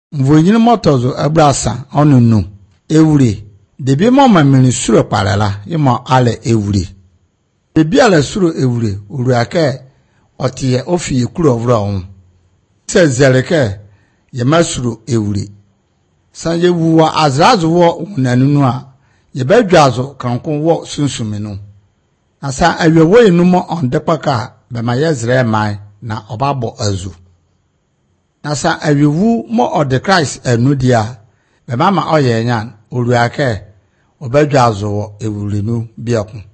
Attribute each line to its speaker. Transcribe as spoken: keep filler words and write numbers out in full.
Speaker 1: Mvonyini motozo abrasa onu nu ewure debi mo mamini suro parala imo ale ewure debi ale suro ewure uru ake otiye ofiye kuro ovro on se zereke ye masuro ewure sanje wuwa azrazu wo unanunu a ye badwazo kanko wo sunsuminu asa awewo enumo ondepaka be mayezre mai na obabo azu nasa awewu mo of the Christ enudia be mama oye nyan oruake obadwazo ewurenu biakun